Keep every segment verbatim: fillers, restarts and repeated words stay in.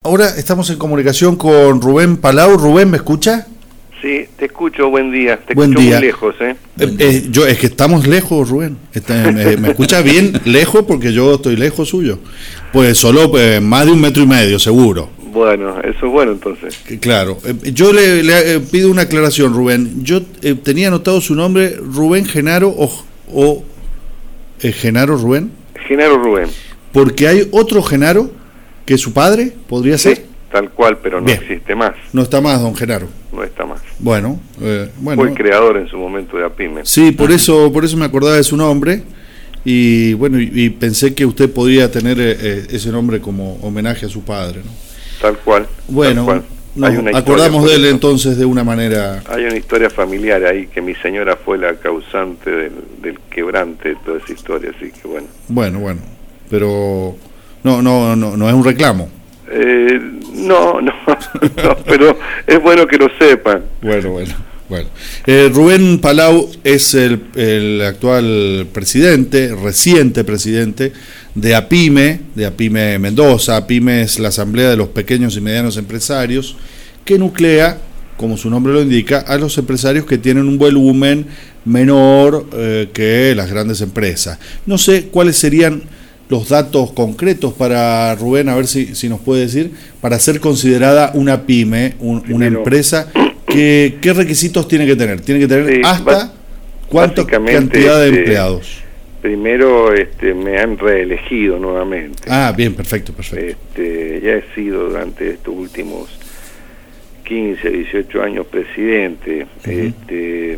ahora estamos en comunicación con Rubén Palau. Rubén, ¿me escucha? Sí, te escucho, buen día. Te buen escucho día. muy lejos, ¿eh? Eh, eh, yo, es que estamos lejos, Rubén. Está, me, me escucha bien lejos porque yo estoy lejos suyo. Pues solo eh, más de un metro y medio, seguro. Bueno, eso es bueno entonces. Claro. Eh, yo le, le eh, pido una aclaración, Rubén. Yo eh, tenía anotado su nombre, Rubén Genaro o, o eh, Genaro Rubén. Genaro Rubén. Porque hay otro Genaro que es su padre, ¿podría Sí, ser? tal cual, pero no Bien. existe más. No está más, don Genaro. No está más. Bueno, eh, bueno. Fue el creador en su momento de APIME. Sí, por eso, por eso me acordaba de su nombre y bueno, y, y pensé que usted podría tener eh, ese nombre como homenaje a su padre, ¿no? Tal cual. Bueno, tal cual. nos Hay una acordamos de él eso. entonces de una manera. Hay una historia familiar ahí que mi señora fue la causante del, del quebrante de toda esa historia, así que bueno. Bueno, bueno, pero no, no, no, no es un reclamo. Eh, no, no, no, pero es bueno que lo sepan. Bueno, bueno, bueno. Eh, Rubén Palau es el, el actual presidente, reciente presidente de APIME, de APIME Mendoza. APIME es la Asamblea de los Pequeños y Medianos Empresarios, que nuclea, como su nombre lo indica, a los empresarios que tienen un volumen menor eh, que las grandes empresas. No sé cuáles serían los datos concretos para Rubén, a ver si, si nos puede decir, para ser considerada una pyme, un, una empresa, que, ¿qué requisitos tiene que tener? Tiene que tener sí, hasta cuánta cantidad de este, empleados. Primero este, me han reelegido nuevamente. Ah, bien, perfecto, perfecto. Este, ya he sido durante estos últimos quince, dieciocho años presidente. Uh-huh. este,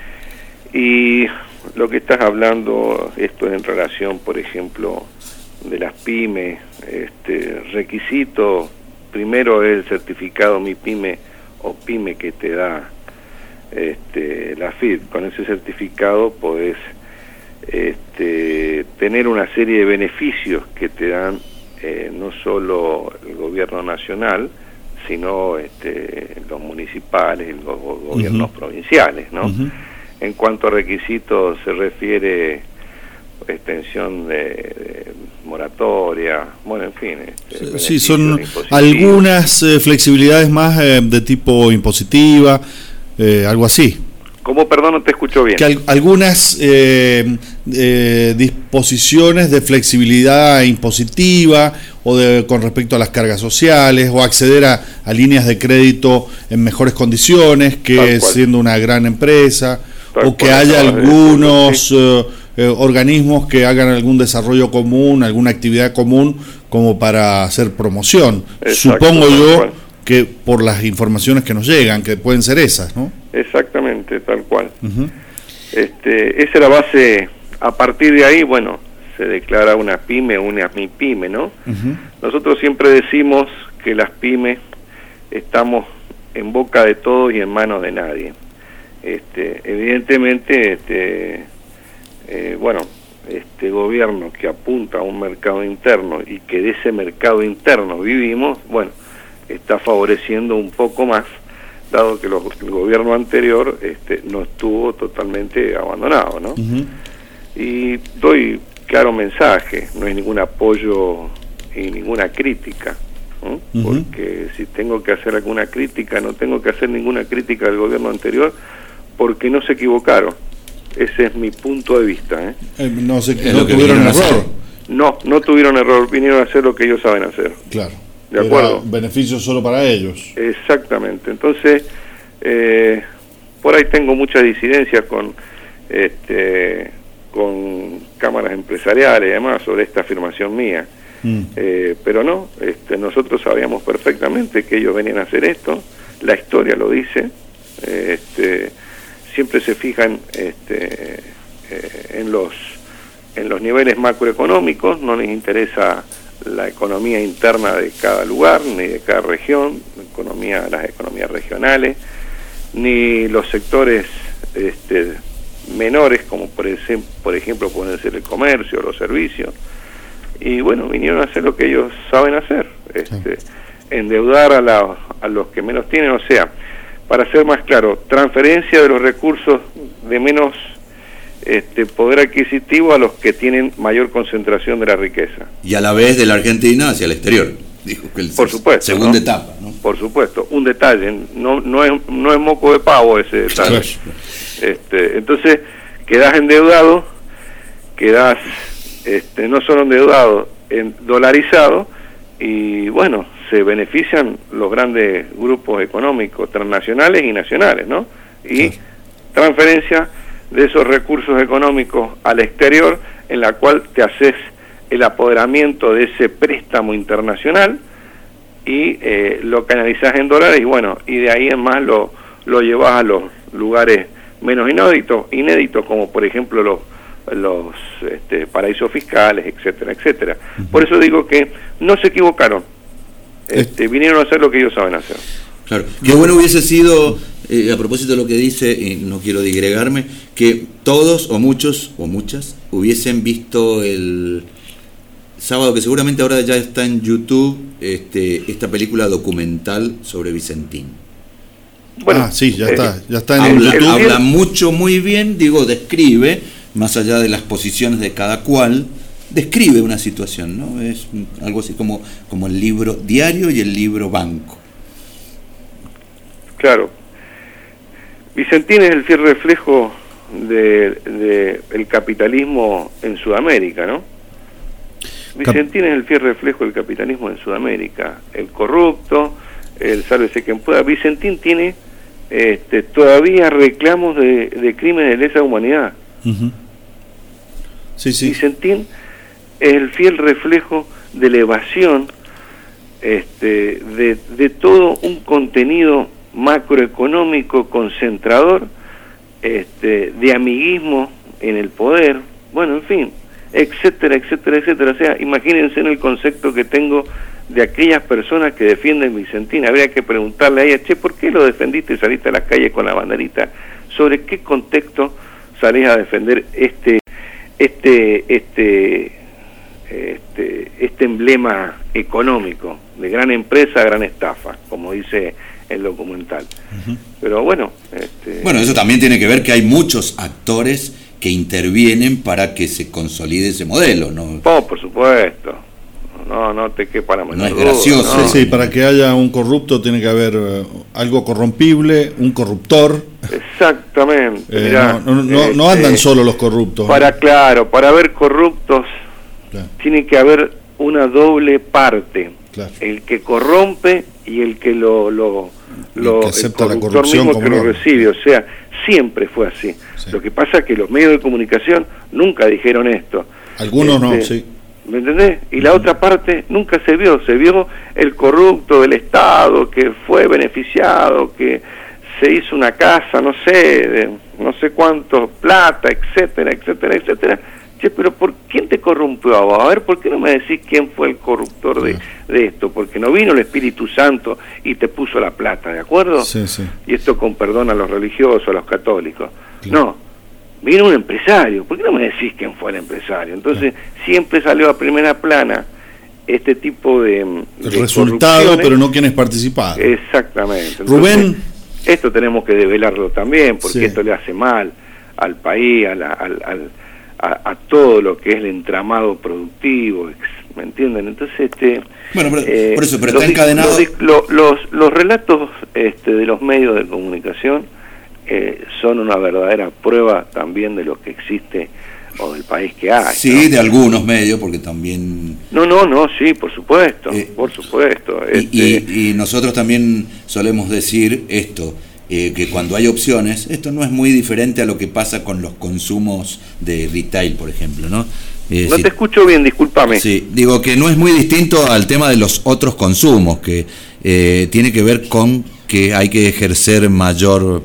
y lo que estás hablando, esto es en relación, por ejemplo, de las pymes, este requisito, primero es el certificado Mi Pyme o Pyme que te da este la F I D. Con ese certificado podés este, tener una serie de beneficios que te dan eh, no solo el gobierno nacional, sino este, los municipales, los gobiernos uh-huh. provinciales, ¿no? Uh-huh. En cuanto a requisitos se refiere extensión de, de moratoria, bueno, en fin. Este, sí, son algunas eh, flexibilidades más eh, de tipo impositiva, eh, algo así. ¿Cómo, perdón, no te escucho bien? Que al, algunas eh, eh, disposiciones de flexibilidad impositiva o de, con respecto a las cargas sociales o acceder a, a líneas de crédito en mejores condiciones que siendo una gran empresa. Tal o que cual, haya no, algunos eh, eh, organismos que hagan algún desarrollo común, alguna actividad común como para hacer promoción. Exacto, supongo yo cual. que por las informaciones que nos llegan, que pueden ser esas, ¿no? Exactamente, tal cual. Uh-huh. Este, esa es la base. A partir de ahí, bueno, se declara una pyme, una mi pyme, ¿no? Uh-huh. Nosotros siempre decimos que las pymes estamos en boca de todos y en manos de nadie. Este, evidentemente, este, eh, bueno, este gobierno que apunta a un mercado interno y que de ese mercado interno vivimos, bueno, está favoreciendo un poco más, dado que los, el gobierno anterior este, no estuvo totalmente abandonado, ¿no? Uh-huh. Y doy claro mensaje, no hay ningún apoyo y ninguna crítica, ¿no? Uh-huh. Porque si tengo que hacer alguna crítica, no tengo que hacer ninguna crítica del gobierno anterior, porque no se equivocaron. Ese es mi punto de vista, ¿eh? Eh, no se, no no tuvieron error. No, no tuvieron error, vinieron a hacer lo que ellos saben hacer. Claro. ¿De acuerdo? Beneficios solo para ellos. Exactamente. Entonces, eh, por ahí tengo muchas disidencias con este con cámaras empresariales y demás sobre esta afirmación mía. Mm. Eh, pero no, este, nosotros sabíamos perfectamente que ellos venían a hacer esto, la historia lo dice. Este, siempre se fijan este, eh, en los en los niveles macroeconómicos, no les interesa la economía interna de cada lugar ni de cada región, economía, las economías regionales, ni los sectores este, menores como por, ese, por ejemplo pueden ser el comercio, los servicios, y bueno, vinieron a hacer lo que ellos saben hacer, este, sí. endeudar a, la, a los que menos tienen, o sea, para ser más claro, transferencia de los recursos de menos este, poder adquisitivo a los que tienen mayor concentración de la riqueza. Y a la vez de la Argentina hacia el exterior. Digo, que el por supuesto, segunda ¿no? etapa, ¿no? Por supuesto, un detalle, no no es no es moco de pavo ese detalle. Este, entonces quedás endeudado, quedás este, no solo endeudado, en dolarizado, y bueno, se benefician los grandes grupos económicos transnacionales y nacionales, ¿no? Y sí. transferencia de esos recursos económicos al exterior, en la cual te haces el apoderamiento de ese préstamo internacional y eh, lo canalizás en dólares, y bueno, y de ahí en más lo, lo llevas a los lugares menos inéditos, inéditos como por ejemplo los los este, paraísos fiscales, etcétera, etcétera. Uh-huh. Por eso digo que no se equivocaron, este, vinieron a hacer lo que ellos saben hacer. Claro, qué bueno hubiese sido, eh, a propósito de lo que dice, y no quiero digregarme, que todos o muchos o muchas hubiesen visto el sábado, que seguramente ahora ya está en YouTube, este, esta película documental sobre Vicentín. Bueno, ah, sí, ya eh, está, ya está en habla, YouTube. Habla mucho, muy bien, digo, describe, más allá de las posiciones de cada cual, describe una situación, ¿no? Es algo así como, como el libro diario y el libro banco. Claro. Vicentín es el fiel reflejo de, de el capitalismo en Sudamérica, ¿no? Vicentín es el fiel reflejo del capitalismo en Sudamérica. El corrupto, el sálvese quien pueda. Vicentín tiene este, todavía reclamos de, de crímenes de lesa humanidad. Uh-huh. Sí, sí. Vicentín es el fiel reflejo de la evasión este, de, de todo un contenido macroeconómico concentrador, este, de amiguismo en el poder, bueno, en fin, etcétera, etcétera, etcétera. O sea, imagínense en el concepto que tengo de aquellas personas que defienden Vicentín. Habría que preguntarle a ella, che, ¿por qué lo defendiste y saliste a las calles con la banderita? ¿Sobre qué contexto salís a defender este este este este este emblema económico de gran empresa, gran estafa, como dice el documental? Uh-huh. Pero bueno, este... bueno, eso también tiene que ver que hay muchos actores que intervienen para que se consolide ese modelo, ¿no? Oh, por supuesto. No, no te quepa la menor No es gracioso. No. Sí, sí, para que haya un corrupto tiene que haber uh, algo corrompible, un corruptor. Exactamente. Eh, Mirá, no, no, no, este, no andan solo los corruptos. Para, ¿eh? Claro, para haber corruptos, claro, tiene que haber una doble parte. Claro. El que corrompe y el que lo... lo, lo el que acepta el la corrupción mismo que lo recibe. O sea, siempre fue así. Sí. Lo que pasa es que los medios de comunicación nunca dijeron esto. Algunos este, no, sí. ¿Me entendés? Y la uh-huh. otra parte nunca se vio, se vio el corrupto del Estado que fue beneficiado, que se hizo una casa, no sé, de no sé cuánto, plata, etcétera, etcétera, etcétera. Che, pero ¿por quién te corrompió a vos? A ver, ¿por qué no me decís quién fue el corruptor de, de esto? Porque no vino el Espíritu Santo y te puso la plata, ¿de acuerdo? Sí, sí. Y esto con perdón a los religiosos, a los católicos. Claro. No. Vino un empresario, ¿por qué no me decís quién fue el empresario? Entonces, claro, siempre salió a primera plana este tipo de... El de resultado, pero no quienes participaron. Exactamente. Entonces, Rubén... esto tenemos que develarlo también, porque sí, esto le hace mal al país, a, la, al, al, a, a todo lo que es el entramado productivo, ¿me entienden? Entonces, este... Bueno, pero, eh, por eso, pero los, está encadenado... Los, los, los relatos este, de los medios de comunicación Eh, son una verdadera prueba también de lo que existe o del país que hay. Sí, ¿no? De algunos medios, porque también... No, no, no, sí, por supuesto, eh, por supuesto. Y, este... y, y nosotros también solemos decir esto, eh, que cuando hay opciones, esto no es muy diferente a lo que pasa con los consumos de retail, por ejemplo, ¿no? Eh, no si, te escucho bien, discúlpame. Sí, digo que no es muy distinto al tema de los otros consumos, que eh, tiene que ver con que hay que ejercer mayor...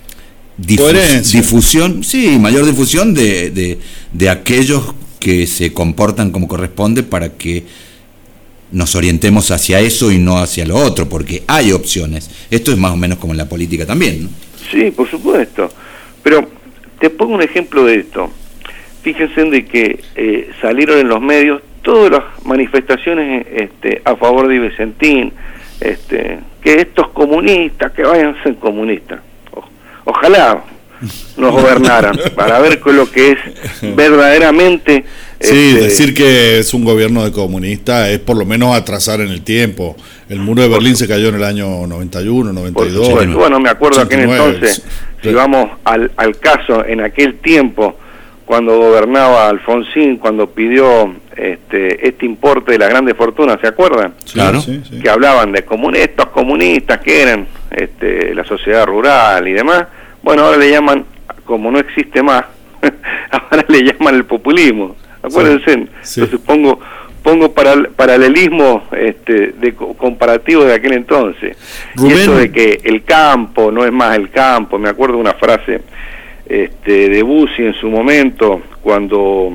Difus, difusión, sí, mayor difusión de, de, de aquellos que se comportan como corresponde para que nos orientemos hacia eso y no hacia lo otro, porque hay opciones. Esto es más o menos como en la política también, ¿no? Sí, por supuesto. Pero te pongo un ejemplo de esto. Fíjense de que eh, salieron en los medios todas las manifestaciones este, a favor de Vicentín, este, que estos comunistas, que vayan a ser comunistas. Ojalá nos gobernaran para ver con lo que es verdaderamente Sí, este, decir que es un gobierno de comunista es por lo menos atrasar en el tiempo. El muro de Berlín se cayó en el año noventa y uno, noventa y dos. Bueno, bueno, me acuerdo aquel entonces, si vamos al, al caso, en aquel tiempo, cuando gobernaba Alfonsín, cuando pidió este este importe de las grandes fortunas, ¿se acuerdan? Claro. Sí, sí. Que hablaban de comunistas, estos comunistas que eran este, la sociedad rural y demás. Bueno, ahora le llaman, como no existe más, ahora le llaman el populismo. Acuérdense, sí, sí. Entonces pongo pongo paral, paralelismo este, de comparativo de aquel entonces. Rubén. Y eso de que el campo no es más el campo, me acuerdo de una frase este, de Bussi en su momento, cuando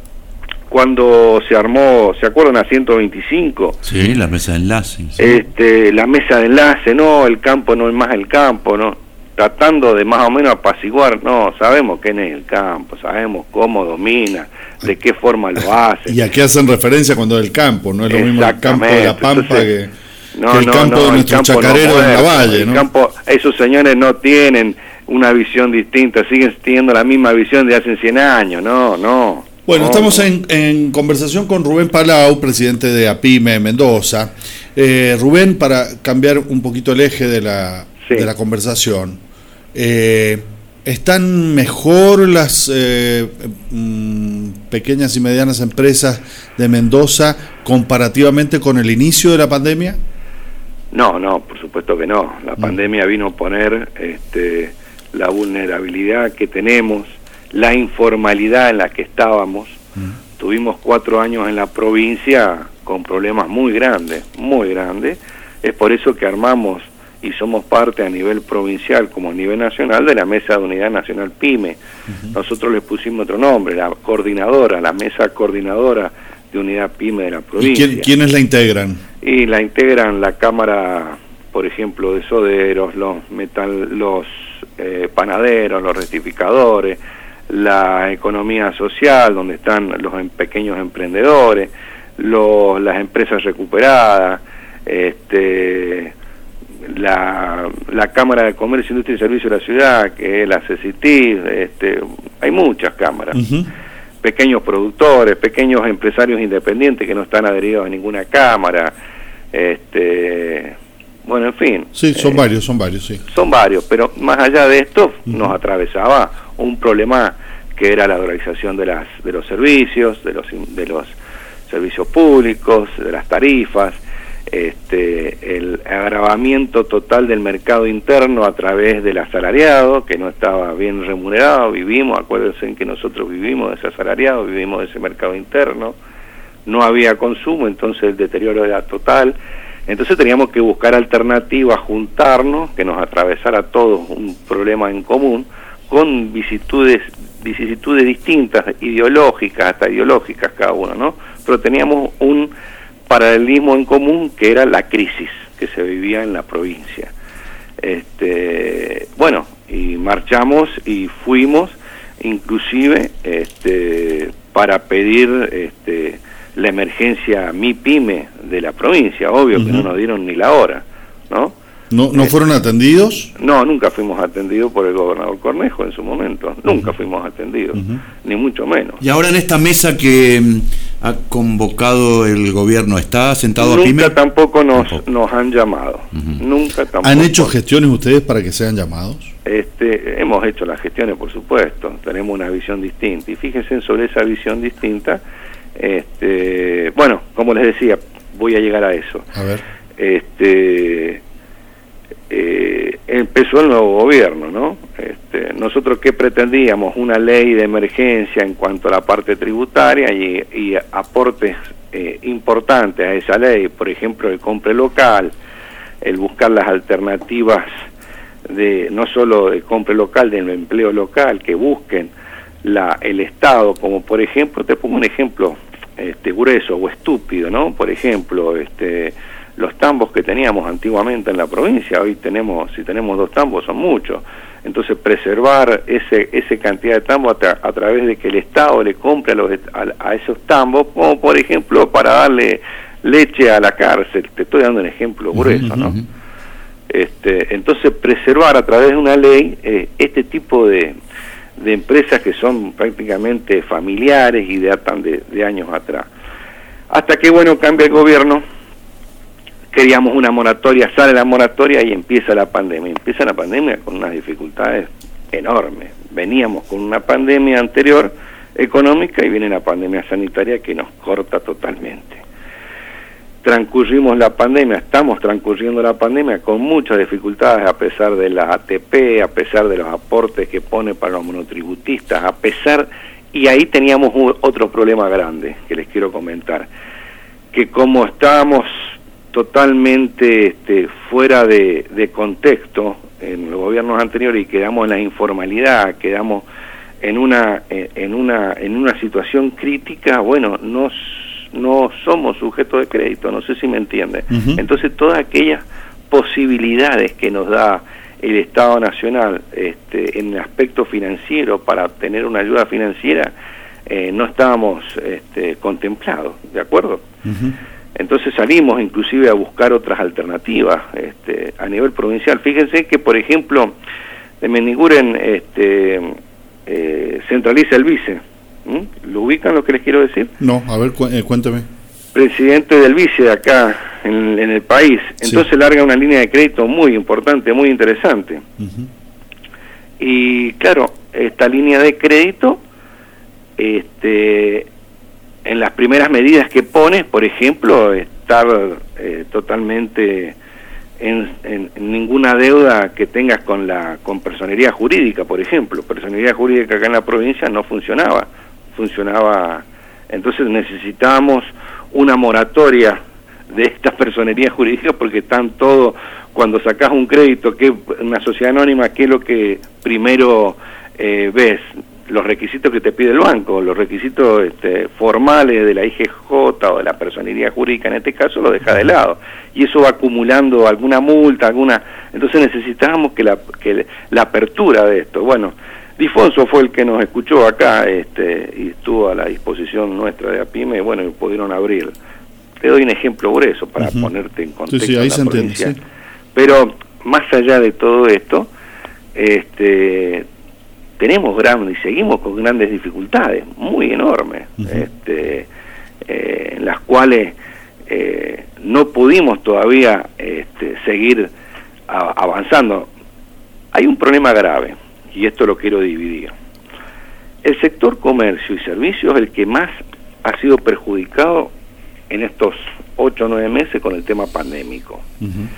cuando se armó, ¿se acuerdan? A ciento veinticinco. Sí, la mesa de enlace. Sí. Este, la mesa de enlace, no, el campo no es más el campo, no. Tratando de más o menos apaciguar, no, sabemos quién es el campo, sabemos cómo domina, de qué forma lo hace. ¿Y a qué hacen referencia cuando es el campo? No es lo mismo el campo de la Pampa. Entonces, que, no, que el no, campo no, de nuestros chacareros no en la valle, el ¿no? Campo, esos señores no tienen una visión distinta, siguen teniendo la misma visión de hace cien años, no, no. Bueno, no, estamos no. En, en conversación con Rubén Palau, presidente de APIME Mendoza. Eh, Rubén, para cambiar un poquito el eje de la, sí. de la conversación, Eh, ¿están mejor las eh, mm, pequeñas y medianas empresas de Mendoza comparativamente con el inicio de la pandemia? No, no, por supuesto que no. La mm. pandemia vino a poner este, la vulnerabilidad que tenemos, la informalidad en la que estábamos. Mm. Tuvimos cuatro años en la provincia con problemas muy grandes, muy grandes. Es por eso que armamos y somos parte a nivel provincial como a nivel nacional de la Mesa de Unidad Nacional PYME. Uh-huh. Nosotros le pusimos otro nombre, la coordinadora, la Mesa Coordinadora de Unidad PYME de la provincia. ¿Y quién, quiénes la integran? Y la integran la Cámara, por ejemplo, de soderos, los metal, los eh, panaderos, los rectificadores, la economía social, donde están los en pequeños emprendedores, los, las empresas recuperadas, este... La, la Cámara de Comercio, Industria y Servicio de la Ciudad, que es la CECITIS, este, hay muchas cámaras, uh-huh. pequeños productores, pequeños empresarios independientes que no están adheridos a ninguna cámara, este, bueno, en fin. Sí, son eh, varios, son varios, sí. Son varios, pero más allá de esto, uh-huh. nos atravesaba un problema que era la dolarización de las de los servicios, de los de los servicios públicos, de las tarifas, este el agravamiento total del mercado interno a través del asalariado, que no estaba bien remunerado. Vivimos, acuérdense en que nosotros vivimos de ese asalariado, vivimos de ese mercado interno, no había consumo, entonces el deterioro era total. Entonces teníamos que buscar alternativas, juntarnos, que nos atravesara a todos un problema en común, con vicisitudes, vicisitudes distintas, ideológicas, hasta ideológicas cada uno, ¿no? Pero teníamos un paralelismo en común, que era la crisis que se vivía en la provincia. Este, bueno, y marchamos y fuimos, inclusive, este, para pedir este, la emergencia MIPYME de la provincia, obvio, uh-huh. que no nos dieron ni la hora, ¿no? ¿No, no fueron atendidos? No, nunca fuimos atendidos por el gobernador Cornejo en su momento, nunca uh-huh. fuimos atendidos, uh-huh. ni mucho menos. Y ahora en esta mesa que ha convocado el gobierno, ¿está sentado nunca APIME? Tampoco nos, tampoco nos han llamado, uh-huh. nunca tampoco. ¿Han hecho gestiones ustedes para que sean llamados? Este, hemos hecho las gestiones, por supuesto, tenemos una visión distinta, y fíjense sobre esa visión distinta, este, bueno, como les decía, voy a llegar a eso. A ver. Este... Eh, empezó el nuevo gobierno, ¿no? Este, nosotros ¿qué pretendíamos? Una ley de emergencia en cuanto a la parte tributaria y, y aportes eh, importantes a esa ley, por ejemplo el compre local, el buscar las alternativas de no solo de compre local, del empleo local, que busquen la el Estado, como por ejemplo, te pongo un ejemplo este grueso o estúpido, ¿no? Por ejemplo, este los tambos que teníamos antiguamente en la provincia, hoy tenemos, si tenemos dos tambos son muchos, entonces preservar ese ese cantidad de tambos a, tra a través de que el Estado le compre a, los, a, a esos tambos, como por ejemplo para darle leche a la cárcel, te estoy dando un ejemplo grueso, ¿no? Uh-huh. Este, entonces preservar a través de una ley eh, este tipo de, de empresas que son prácticamente familiares y datan de, de años atrás. Hasta que, bueno, cambia el gobierno, queríamos una moratoria, sale la moratoria y empieza la pandemia. Empieza la pandemia con unas dificultades enormes. Veníamos con una pandemia anterior económica y viene la pandemia sanitaria que nos corta totalmente. Transcurrimos la pandemia, estamos transcurriendo la pandemia con muchas dificultades a pesar de la A T P, a pesar de los aportes que pone para los monotributistas, a pesar, y ahí teníamos un, otro problema grande que les quiero comentar, que como estábamos totalmente este, fuera de, de contexto en los gobiernos anteriores y quedamos en la informalidad, quedamos en una en una en una situación crítica, bueno, nos no somos sujetos de crédito, no sé si me entienden. Uh-huh. Entonces todas aquellas posibilidades que nos da el Estado Nacional este, en el aspecto financiero para obtener una ayuda financiera eh, no estábamos este, contemplados, ¿de acuerdo? Uh-huh. Entonces salimos inclusive a buscar otras alternativas este, a nivel provincial. Fíjense que, por ejemplo, de Mendiguren este, eh, centraliza el vice. ¿Mm? ¿Lo ubican lo que les quiero decir? No, a ver, cu eh, cuéntame. Presidente del vice de acá, en, en el país. Entonces sí. Larga una línea de crédito muy importante, muy interesante. Uh-huh. Y claro, esta línea de crédito, este, en las primeras medidas que pone, por ejemplo, estar eh, totalmente en, en, en ninguna deuda que tengas con la con personería jurídica, por ejemplo. Personería jurídica acá en la provincia no funcionaba. funcionaba entonces necesitábamos una moratoria de estas personerías jurídicas porque están todo, cuando sacás un crédito, que una sociedad anónima, ¿qué es lo que primero eh, ves? Los requisitos que te pide el banco, los requisitos este, formales de la I G J o de la personería jurídica, en este caso lo deja de lado, y eso va acumulando alguna multa, alguna entonces necesitábamos que la, que la apertura de esto, bueno, Difonso fue el que nos escuchó acá este, y estuvo a la disposición nuestra de APIME, y bueno, y pudieron abrir. Te doy un ejemplo grueso para uh-huh. ponerte en contexto. Sí, sí, ahí en la se entiende, sí. Pero más allá de todo esto, este, tenemos grandes y seguimos con grandes dificultades, muy enormes, uh-huh. este, eh, en las cuales eh, no pudimos todavía este, seguir a, avanzando. Hay un problema grave. Y esto lo quiero dividir. El sector comercio y servicios es el que más ha sido perjudicado en estos ocho o nueve meses con el tema pandémico. Uh-huh.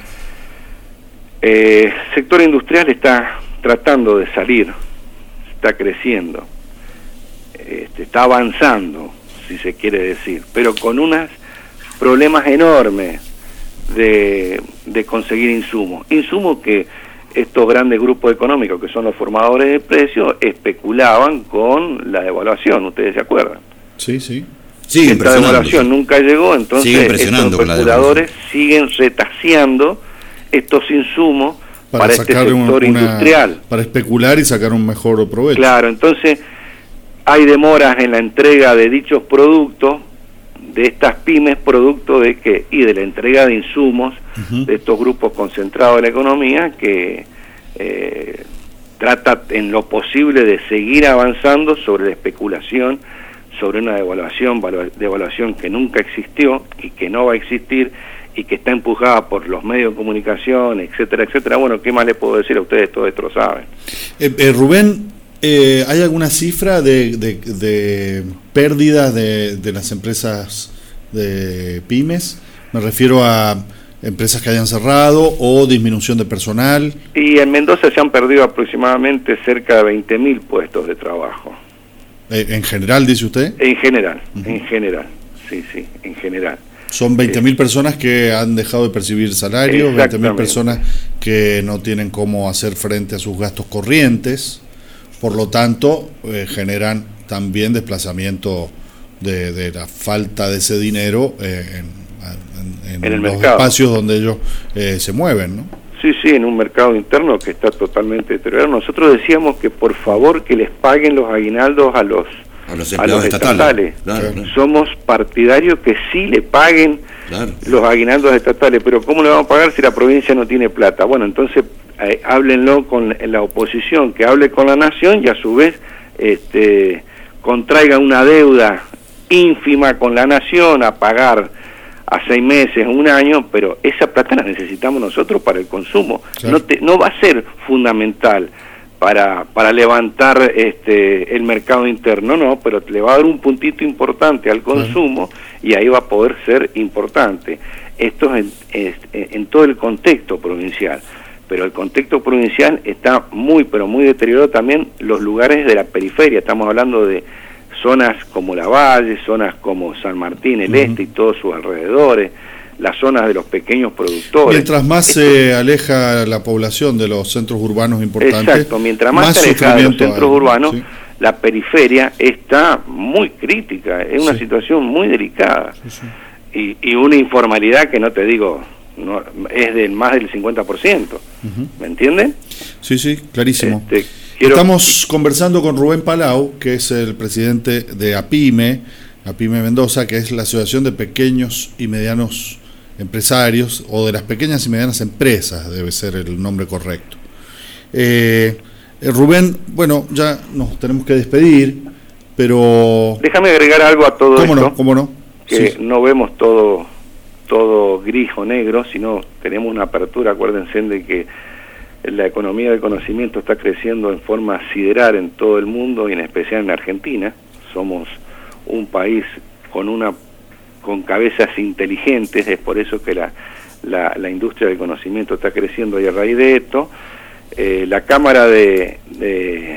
eh, el sector industrial está tratando de salir, está creciendo, este, está avanzando, si se quiere decir, pero con unos problemas enormes de, de conseguir insumos. Insumos que estos grandes grupos económicos, que son los formadores de precios, especulaban con la devaluación, ¿ustedes se acuerdan? Sí, sí. Sigue Esta devaluación nunca llegó, entonces estos especuladores siguen retaseando estos insumos para, para este sector una, industrial. Para especular y sacar un mejor provecho. Claro, entonces hay demoras en la entrega de dichos productos, de estas pymes, producto de que y de la entrega de insumos uh-huh. de estos grupos concentrados de la economía que eh, trata en lo posible de seguir avanzando sobre la especulación, sobre una devaluación, devaluación que nunca existió y que no va a existir y que está empujada por los medios de comunicación, etcétera, etcétera. Bueno, ¿qué más le puedo decir a ustedes? Todo esto lo saben. Eh, eh, Rubén, Eh, ¿hay alguna cifra de, de, de pérdidas de, de las empresas de pymes? Me refiero a empresas que hayan cerrado o disminución de personal. Y en Mendoza se han perdido aproximadamente cerca de veinte mil puestos de trabajo. Eh, ¿En general, dice usted? En general, uh-huh. en general, sí, sí, en general. Son veinte mil eh, personas que han dejado de percibir salarios, veinte mil personas que no tienen cómo hacer frente a sus gastos corrientes. Por lo tanto, eh, generan también desplazamiento de, de la falta de ese dinero eh, en, en, en, en los mercado. Espacios donde ellos eh, se mueven, ¿no? Sí, sí, en un mercado interno que está totalmente deteriorado. Nosotros decíamos que por favor que les paguen los aguinaldos a los, a los empleados a los estatales. estatales. Claro, claro. Somos partidarios que sí le paguen claro. los aguinaldos estatales, pero ¿cómo le vamos a pagar si la provincia no tiene plata? Bueno, entonces Eh, háblenlo con la oposición, que hable con la nación y a su vez este, contraiga una deuda ínfima con la nación a pagar a seis meses, un año, pero esa plata la necesitamos nosotros para el consumo. Claro. No, te, no va a ser fundamental para, para levantar este, el mercado interno, no, pero le va a dar un puntito importante al consumo, claro, y ahí va a poder ser importante. Esto es en, es en todo el contexto provincial, pero el contexto provincial está muy, pero muy deteriorado también los lugares de la periferia. Estamos hablando de zonas como La Valle, zonas como San Martín, el uh-huh. Este y todos sus alrededores, las zonas de los pequeños productores. Mientras más Esto, se aleja la población de los centros urbanos importantes. Exacto, mientras más, más se aleja de los centros hay, urbanos, sí, la periferia está muy crítica, es una sí. situación muy delicada. Sí, sí. Y, y una informalidad que no te digo, no, es del más del cincuenta por ciento, uh-huh. ¿me entienden? Sí, sí, clarísimo. Este, Quiero... Estamos conversando con Rubén Palau, que es el presidente de APIME, APIME Mendoza, que es la Asociación de Pequeños y Medianos Empresarios, o de las Pequeñas y Medianas Empresas, debe ser el nombre correcto. Eh, eh, Rubén, bueno, ya nos tenemos que despedir, pero... Déjame agregar algo a todo ¿Cómo esto. No, ¿Cómo no? Que sí. no vemos todo, todo gris o negro, sino tenemos una apertura. Acuérdense de que la economía del conocimiento está creciendo en forma sideral en todo el mundo y en especial en Argentina. Somos un país con una con cabezas inteligentes, es por eso que la, la, la industria del conocimiento está creciendo, y a raíz de esto, eh, la Cámara de, de,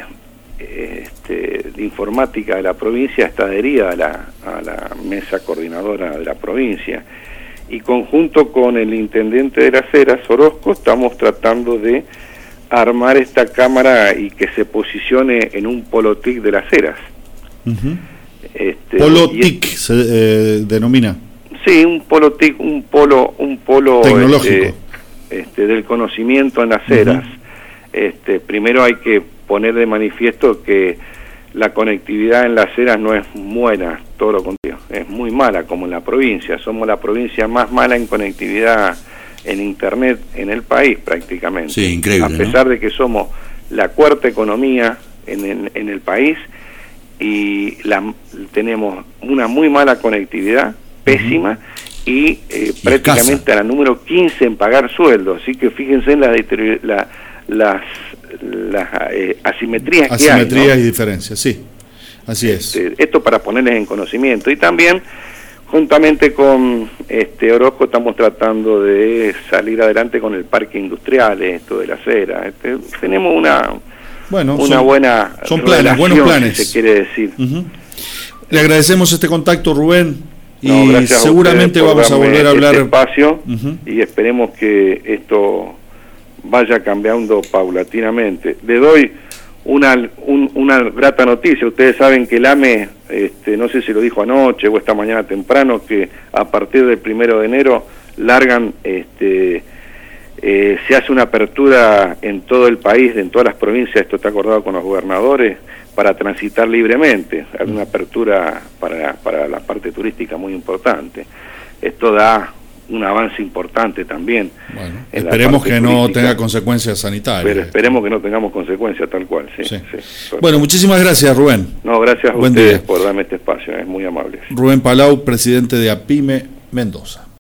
este, de Informática de la provincia está adherida a la, a la mesa coordinadora de la provincia, y conjunto con el intendente de Las Heras, Orozco, estamos tratando de armar esta cámara y que se posicione en un polo T I C de Las Heras. Uh-huh. Este, polo T I C se eh, denomina. Sí, un polo T I C, un polo, un polo tecnológico, este, este, del conocimiento en Las Heras. Uh-huh. Este, primero hay que poner de manifiesto que la conectividad en Las Heras no es buena, todo lo contrario, es muy mala, como en la provincia. Somos la provincia más mala en conectividad en internet en el país, prácticamente. Sí, increíble, a pesar ¿no? de que somos la cuarta economía en, en, en el país, y la, tenemos una muy mala conectividad, pésima, uh-huh. y eh, prácticamente a la número quince en pagar sueldos. Así que fíjense en la, la, las, las eh, asimetrías, asimetrías que hay, ¿no? y diferencias, sí, así este, es. Esto para ponerles en conocimiento. Y también, juntamente con este Orozco, estamos tratando de salir adelante con el parque industrial, esto de Las Heras. Este, tenemos una... Bueno, una son, buena son planes, buenos planes, si se quiere decir. Uh-huh. Le agradecemos este contacto, Rubén, y no, seguramente a vamos a volver a hablar este espacio, uh-huh. y esperemos que esto vaya cambiando paulatinamente. Le doy una un, una grata noticia. Ustedes saben que el A M E, este, no sé si lo dijo anoche o esta mañana temprano, que a partir del primero de enero largan este Eh, se hace una apertura en todo el país, en todas las provincias, esto está acordado con los gobernadores, para transitar libremente. Hay una apertura para, para la parte turística muy importante. Esto da un avance importante también. Bueno, esperemos que no tenga consecuencias sanitarias. Pero esperemos que no tengamos consecuencias, tal cual. Sí, sí. Sí. Bueno, muchísimas gracias, Rubén. No, gracias a Buen ustedes día. por darme este espacio, es muy amable. Rubén Palau, presidente de APIME Mendoza.